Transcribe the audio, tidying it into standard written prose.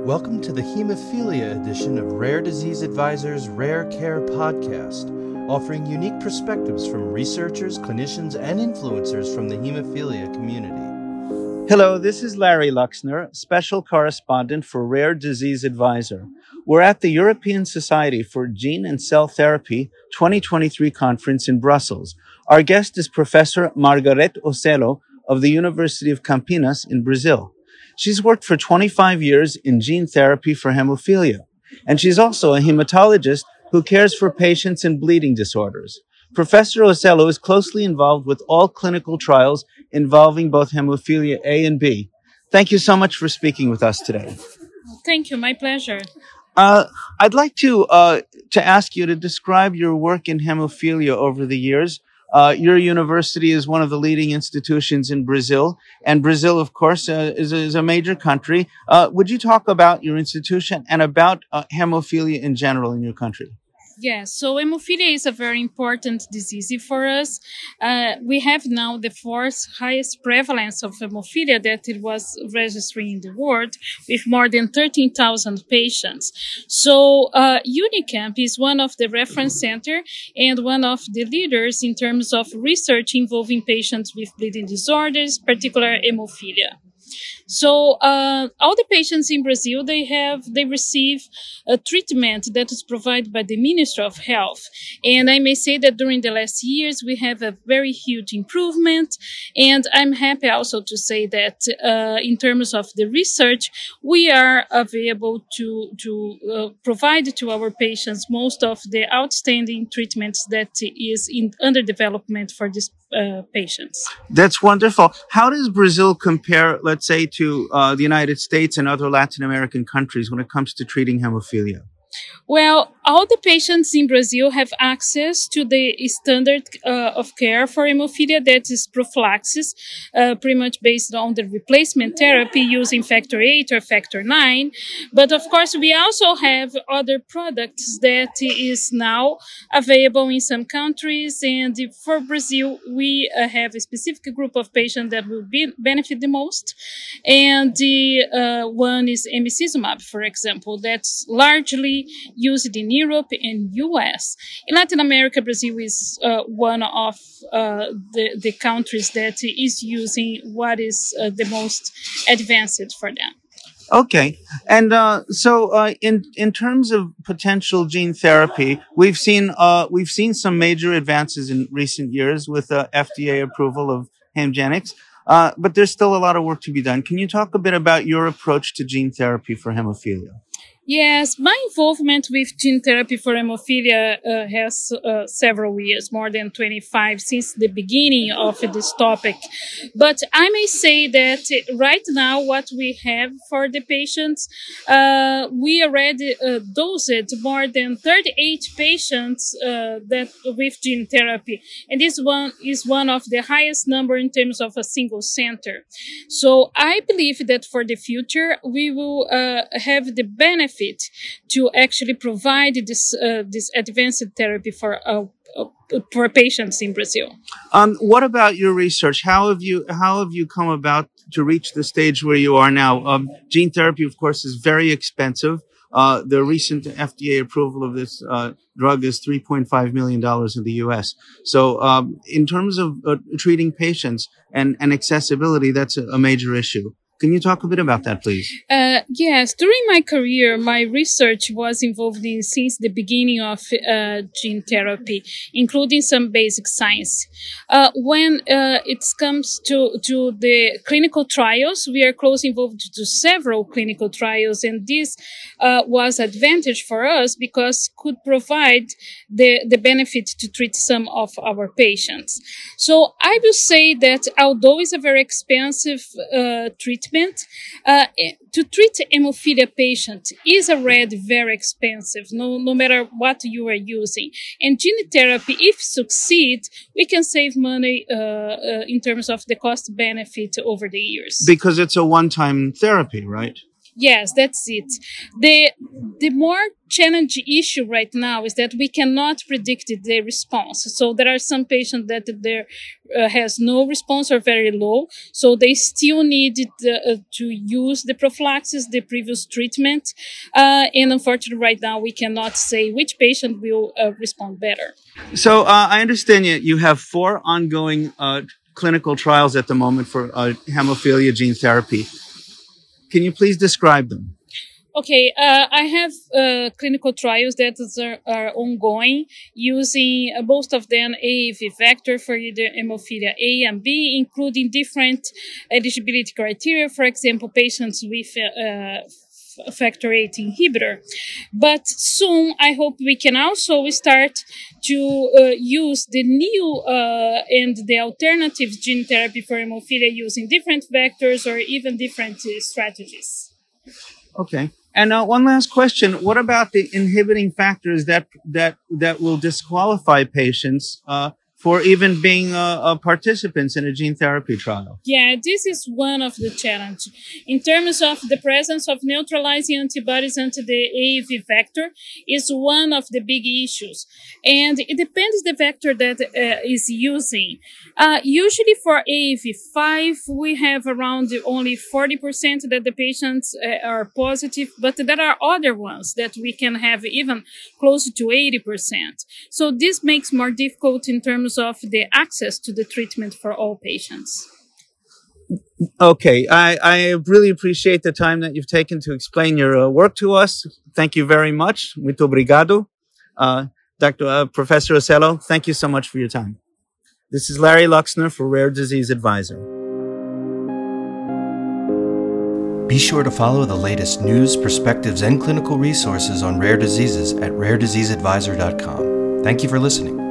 Welcome to the Hemophilia edition of Rare Disease Advisor's Rare Care Podcast, offering unique perspectives from researchers, clinicians, and influencers from the hemophilia community. Hello, this is Larry Luxner, Special Correspondent for Rare Disease Advisor. We're at the European Society for Gene and Cell Therapy 2023 conference in Brussels. Our guest is Professor Margarete Ocello of the University of Campinas in Brazil. She's worked for 25 years in gene therapy for hemophilia, and she's also a hematologist who cares for patients in bleeding disorders. Professor Ocello is closely involved with all clinical trials involving both hemophilia A and B. Thank you so much for speaking with us today. Thank you. My pleasure. I'd like to ask you to describe your work in hemophilia over the years. Your university is one of the leading institutions in Brazil, and Brazil, of course, is a major country. Would you talk about your institution and about hemophilia in general in your country? Yes, so hemophilia is a very important disease for us. We have now the fourth highest prevalence of hemophilia that it was registering in the world, with more than 13,000 patients. So Unicamp is one of the reference center and one of the leaders in terms of research involving patients with bleeding disorders, particularly hemophilia. So all the patients in Brazil, they receive a treatment that is provided by the Ministry of Health. And I may say that during the last years, we have a very huge improvement. And I'm happy also to say that in terms of the research, we are available to provide to our patients most of the outstanding treatments that is under development for these patients. That's wonderful. How does Brazil compare, let's say, to the United States and other Latin American countries when it comes to treating hemophilia? Well, all the patients in Brazil have access to the standard of care for hemophilia, that is prophylaxis, pretty much based on the replacement therapy using factor 8 or factor 9. But of course, we also have other products that is now available in some countries. And for Brazil, we have a specific group of patients that will benefit the most. And the one is emicizumab, for example, that's largely used in Europe and US. In Latin America, Brazil is one of the countries that is using what is the most advanced for them. Okay. And so in terms of potential gene therapy, we've seen some major advances in recent years with FDA approval of Hemgenix. But there's still a lot of work to be done. Can you talk a bit about your approach to gene therapy for hemophilia? Yes, my involvement with gene therapy for hemophilia has several years, more than 25, since the beginning of this topic. But I may say that right now what we have for the patients, we already dosed more than 38 patients that with gene therapy. And this one is one of the highest number in terms of a single center. So I believe that for the future, we will have the benefit to actually provide this advanced therapy for patients in Brazil. What about your research? How have you come about to reach the stage where you are now? Gene therapy, of course, is very expensive. The recent FDA approval of this drug is $3.5 million in the U.S. So in terms of treating patients and accessibility, that's a major issue. Can you talk a bit about that, please? Yes. During my career, my research was involved in since the beginning of gene therapy, including some basic science. When it comes to the clinical trials, we are closely involved to several clinical trials, and this was advantage for us because could provide the benefit to treat some of our patients. So I will say that although it's a very expensive treatment, to treat hemophilia patient is already very expensive, no matter what you are using. And gene therapy, if succeed, we can save money in terms of the cost benefit over the years. Because it's a one-time therapy, right? Yes, that's it. The more challenging issue right now is that we cannot predict the response. So there are some patients that there has no response or very low. So they still need to use the prophylaxis, the previous treatment. And unfortunately, right now, we cannot say which patient will respond better. So I understand you have 4 ongoing clinical trials at the moment for hemophilia gene therapy. Can you please describe them? Okay, I have clinical trials that are ongoing using both of them AAV vector for either hemophilia A and B, including different eligibility criteria. For example, patients with factor VIII inhibitor. But soon, I hope we can also start to use the new and the alternative gene therapy for hemophilia using different vectors or even different strategies. Okay. And one last question. What about the inhibiting factors that will disqualify patients for even being participants in a gene therapy trial? Yeah, this is one of the challenges. In terms of the presence of neutralizing antibodies anti the AAV vector is one of the big issues. And it depends the vector that is using. Usually for AAV5, we have around only 40% that the patients are positive, but there are other ones that we can have even close to 80%. So this makes more difficult in terms of the access to the treatment for all patients. Okay, I really appreciate the time that you've taken to explain your work to us. Thank you very much. Muito obrigado. Professor Ocello, thank you so much for your time. This is Larry Luxner for Rare Disease Advisor. Be sure to follow the latest news, perspectives, and clinical resources on rare diseases at rarediseaseadvisor.com. Thank you for listening.